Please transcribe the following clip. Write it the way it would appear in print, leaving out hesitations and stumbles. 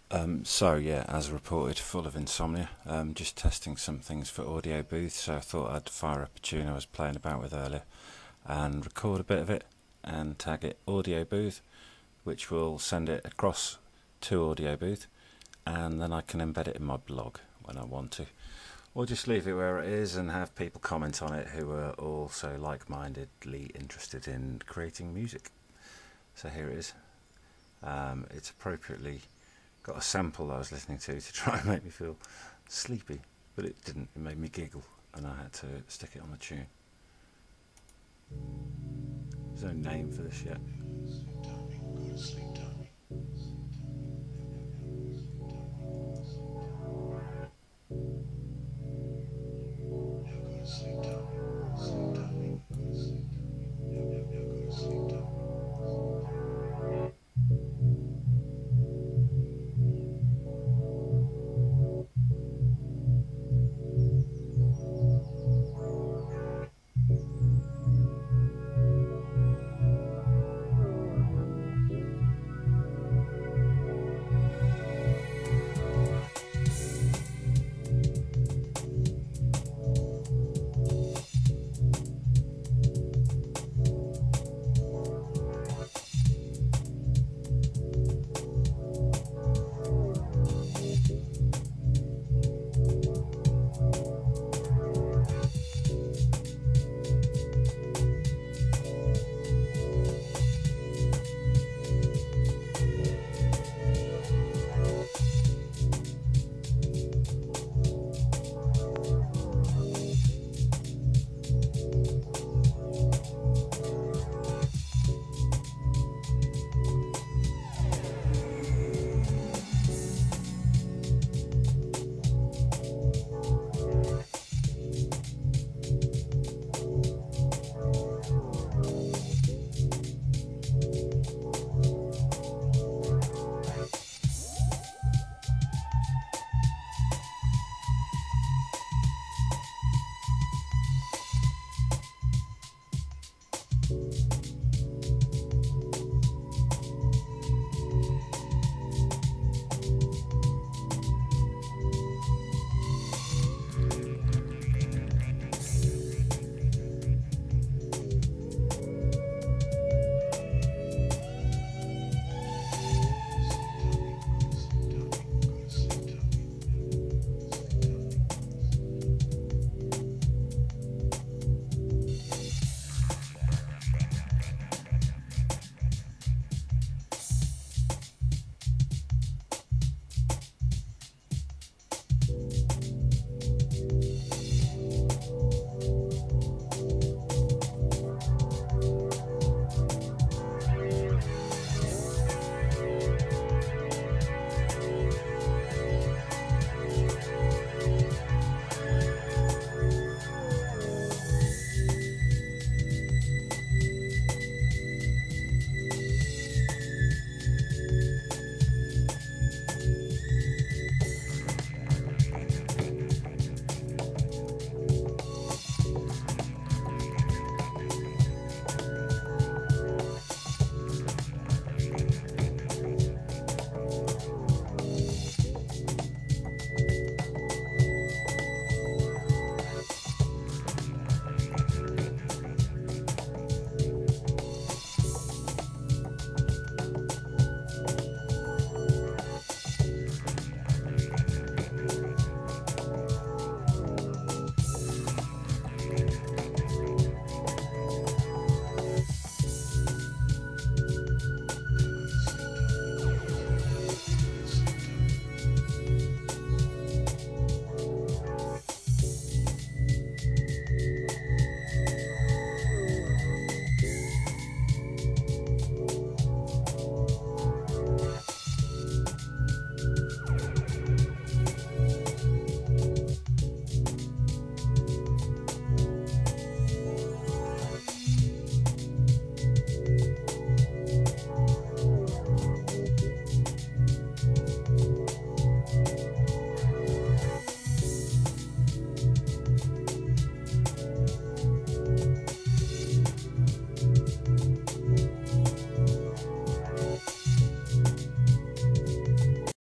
So yeah, as reported, full of insomnia. Just testing some things for Audio Booth, so I thought I'd fire up a tune I was playing about with earlier and record a bit of it and tag it Audio Booth, which will send it across to Audio Booth, and then I can embed it in my blog when I want to, or just leave it where it is and have people comment on it who are also like-mindedly interested in creating music. So here it is. It's appropriately got a sample I was listening to try and make me feel sleepy, but it didn't. It made me giggle, and I had to stick it on the tune. There's no name for this yet.